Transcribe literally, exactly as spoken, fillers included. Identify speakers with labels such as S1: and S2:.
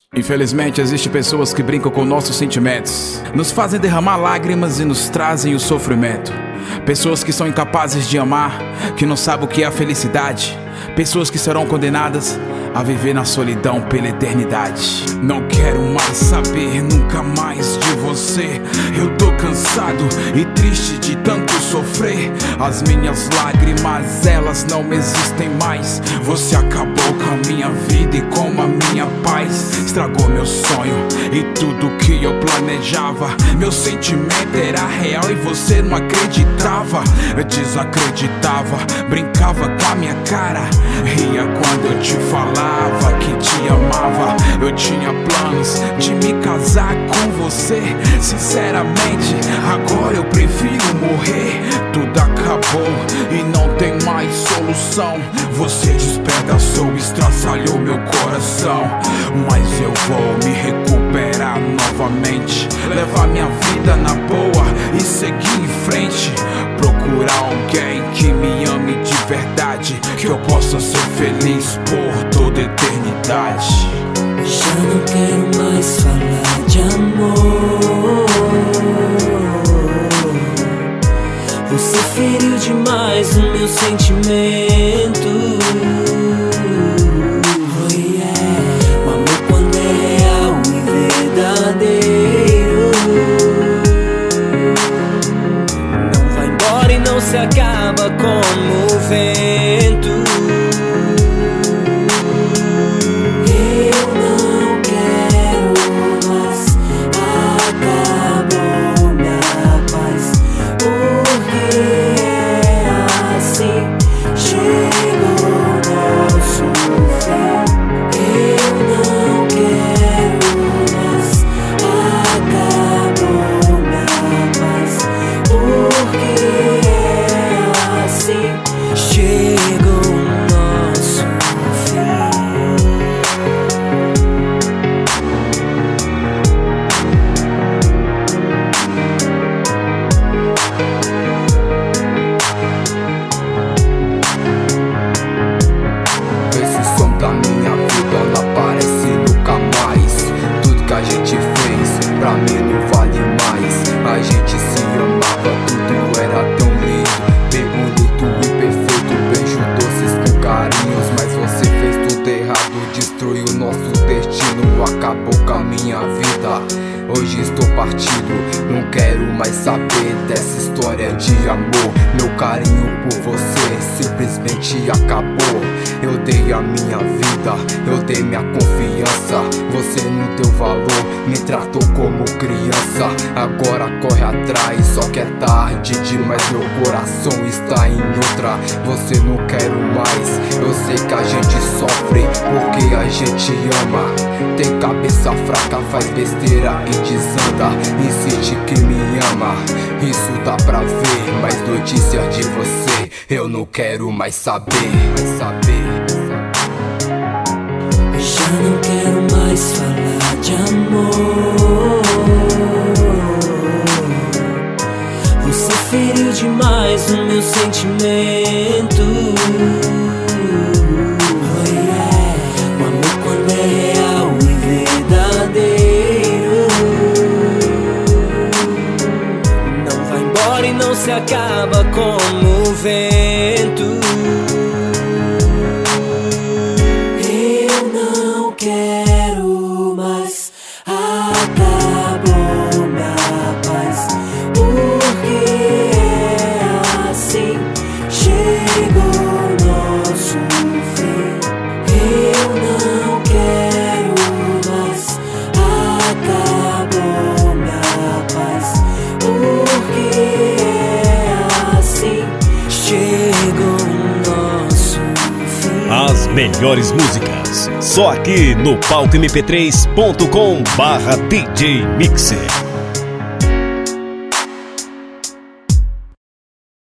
S1: Infelizmente, existem pessoas que brincam com nossos sentimentos, nos fazem derramar lágrimas e nos trazem o sofrimento. Pessoas que são incapazes de amar, que não sabem o que é a felicidade. Pessoas que serão condenadas a viver na solidão pela eternidade. Não quero mais saber nunca mais de você. Eu tô cansado e triste de tanto sofrer. As minhas lágrimas, elas não existem mais. Você acabou com a minha vida e com a minha paz. Estragou meu sonho e tudo que eu planejava. Meu sentimento era real e você não acreditava. Eu desacreditava, brincava com a minha cara. Ria quando eu te falava que te amava. Eu tinha planos de me casar com você. Sinceramente, agora eu prefiro morrer. Tudo acabou e não tem mais solução. Você despedaçou, estraçalhou meu coração. Mas eu vou me recuperar novamente, levar minha vida na boa e seguir em frente. Procurar alguém que me ame de verdade, que eu possa ser feliz por toda a eternidade.
S2: Já não quero mais falar de amor. Você feriu demais o meu sentimento. Oh yeah. O amor quando é real e verdadeiro não vai embora e não se acaba como o vento.
S3: Pra mim não vale mais. A gente se amava, tudo era tão lindo, bem bonito e perfeito. Beijo doces com carinhos, mas você fez tudo errado. Destruiu nosso destino, acabou com a minha vida. Hoje estou partido, não quero mais saber dessa história de amor. Meu carinho por você simplesmente acabou. Eu dei a minha vida, eu dei minha confiança. Você não deu valor, me tratou como criança. Agora corre atrás, só que é tarde demais. Meu coração está em outra, você não quero mais. Eu sei que a gente sofre porque a gente ama. Tem cabeça fraca, faz besteira e desanda. Insiste que me ama, isso dá pra ver. Mas notícias de você eu não quero mais saber, mais saber.
S2: Já não quero mais falar de amor. Você feriu demais o meu sentimento. Oh yeah. O amor quando é real e verdadeiro não vai embora e não se acaba como o vento. Quero mais, acabou minha paz. Porque é assim, chegou nosso fim. Eu não quero mais, acabou minha paz. Porque é assim, chegou nosso fim.
S4: As melhores músicas só aqui no palco m p três ponto com barra D J Mixer.